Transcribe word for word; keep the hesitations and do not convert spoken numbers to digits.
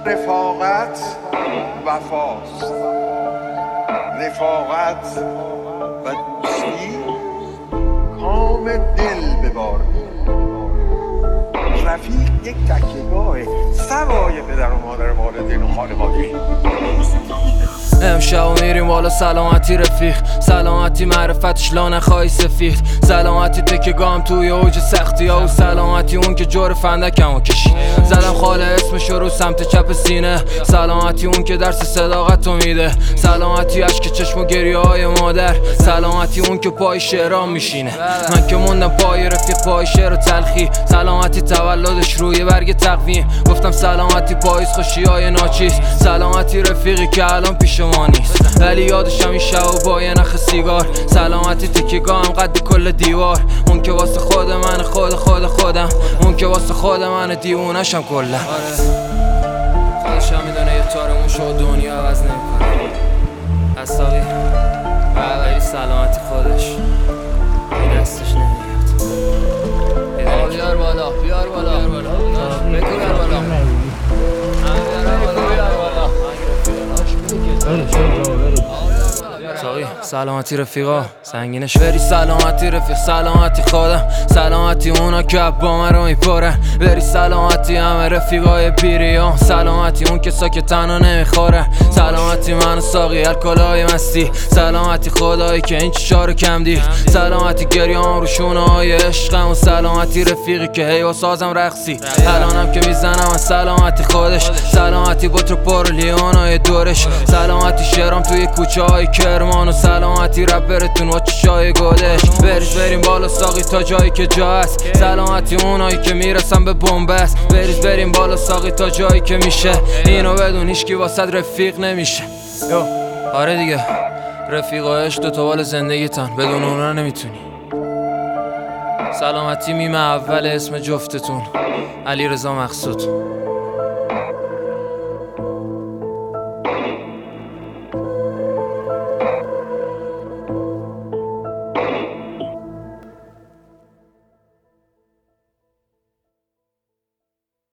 رفاقت وفاست، رفاقت و دوستی کام دل ببار. رفیق یک تکیهگاه سوای پدر و مادر والدین و خانواده. امشب میریم بالا سلامتی رفیق، سلامتی معرفتش لا نخواهی سفید، سلامتی تکیه‌گاهم توی اوج سختی ها، و سلامتی اون که جور فندکمو کشید. زدم خاله اسمشو رو سمت چپ سینه، سلامتی اون که درس صداقتو میده، سلامتی اشک چشم و گریه های مادر، سلامتی اون که پای شعرام میشینه. من که موندم پای رفیق پای شعر و تلخی، سلامتی تولدش روی برگ تقویم. گفتم سلامتی پاییز خوشی های ناچیز، سلامتی رفیقی که الان پیش ما نیست، ولی یادشم این شب و با یه نخ سیگار. سلامتی تکیه‌گاهم قد کل دیوار، اون که واسه خود من خود خود خودم، اون که واسه خود من دیوونشم کلا. آره خودشم میدونه یه تارمون شو دنیا عوض نمیکنه. اصابی ولی سلامتی خودش این دستش نمیاد. بیار بالا بیار بالا بیار بالا بگو بیار بالا ساقی سلامتی رفیقا سنگینش بری، سلامتی رفیق سلامتی خودم، سلامتی اونا که با من رو میپرن، بری سلامتی همه رفیقای پیریان، سلامتی اون که ساکت تنها نمیخورن، سلامتی من و ساقی الکلای مستی، سلامتی خدایی که این چشا رو کم دید، سلامتی گریان رو شونه های عشقم، و سلامتی رفیقی که هی و سازم رقصی، الانم که میزنم من سلامتی خودش، سلامتی بطر پر لیونای دورش، سلامتی شعرام توی کوچه های کرمان، و سلامتی رپرتون و چشای گودش. بریز بریم بالا ساقی تا جایی که جا هست، سلامتی اونایی که میرسن به بنبست، بریز بریم بالا ساقی تا جایی که میشه، اینو بدون هیچکی واسد رفیق نمیشه. یو آره دیگه رفیقایش دو تا بال زندگیتن، بدون اونا نمیتونی. سلامتی میمه اول اسم جفتتون علیرضا مقصود.